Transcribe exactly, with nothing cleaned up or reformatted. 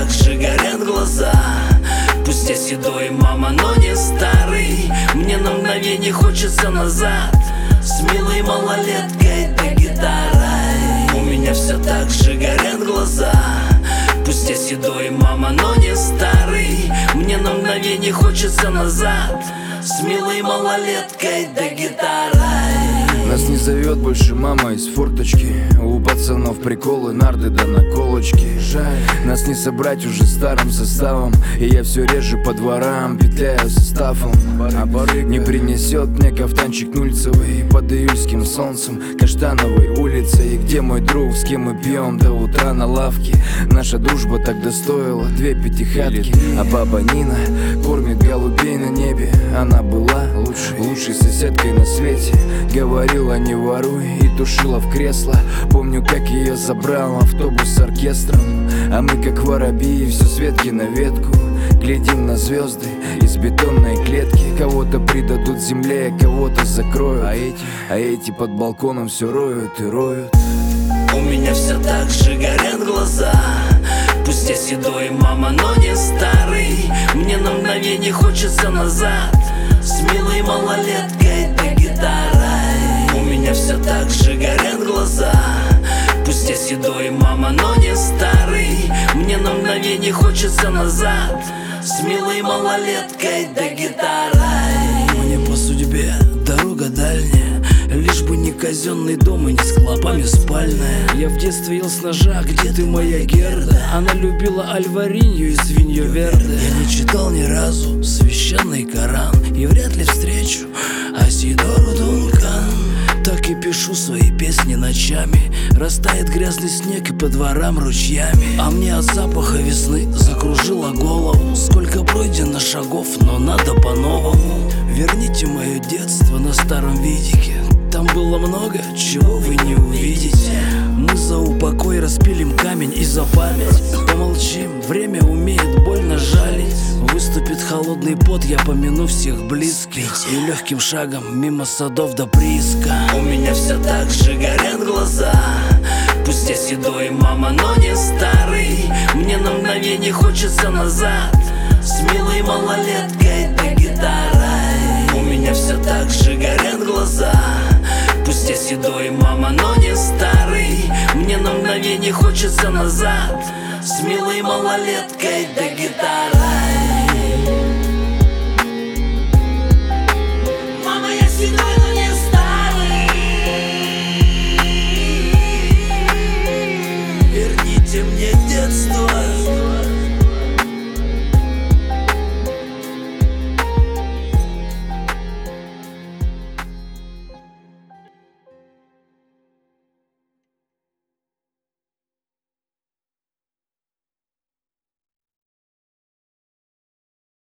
так же горят глаза. Пусть я седой, мама, но не старый. Мне на мгновение хочется назад, с милой малолеткой да гитарой. У меня все так же горят глаза. Пусть я седой, мама, но не старый. Мне на мгновение хочется назад, с милой малолеткой да гитарой. Нас не зовет больше мама из форточки. У пацанов приколы, нарды да наколочки. Жаль, нас не собрать уже старым составом. И я все реже по дворам петляю составом. А барыга не принесет мне кафтанчик нульцевый под июльским солнцем, Каштановой улицей. И где мой друг, с кем мы пьем до утра на лавке? Наша дружба тогда стоила две пятихатки. А баба Нина кормит голубей на небе. Она была лучшей, лучшей соседкой на свете. Говорила, не воруй, и тушила в кресло. Помню, как ее забрал автобус с оркестром. А мы, как воробьи, все с ветки на ветку, глядим на звезды из бетонной клетки. Кого-то придадут земле, кого-то закроют. А эти, а эти под балконом все роют и роют. У меня все так же горят глаза. Пусть я седой, мама, но не старый. Мне на мгновение хочется назад, с милой малолеткой да гитарой. У меня все так же горят глаза. Пусть я седой, мама, но не старый. Мне на мгновение хочется назад, с милой малолеткой да гитарой. Мне по судьбе дорога дальняя, лишь бы не казенный дом и не с клопами спальная. Я в детстве ел с ножа, где ты, моя Герда? Она любила альваринью и свинью верде. Я не читал ни разу священный Коран и вряд ли встречу Асидору Дункан. Так и пишу свои песни ночами. Растает грязный снег и по дворам ручьями. А мне от запаха весны закружило голову. Сколько пройдено шагов, но надо по-новому. Верните мое детство на старом видике. Там было много, чего вы не увидите. Мы за упокой распилим камень и за память. Помолчим, время умеет больно жалить. Выступит холодный пот, я помяну всех близких. И легким шагом мимо садов до прииска. У меня все так же горят глаза. Пусть я седой, мама, но не старый. Мне на мгновение хочется назад, с милой малолеткой да гитарой. У меня все так же горят глаза. Пусть я седой, мама, но не старый. Мне на мгновение хочется назад, с милой малолеткой да гитарой.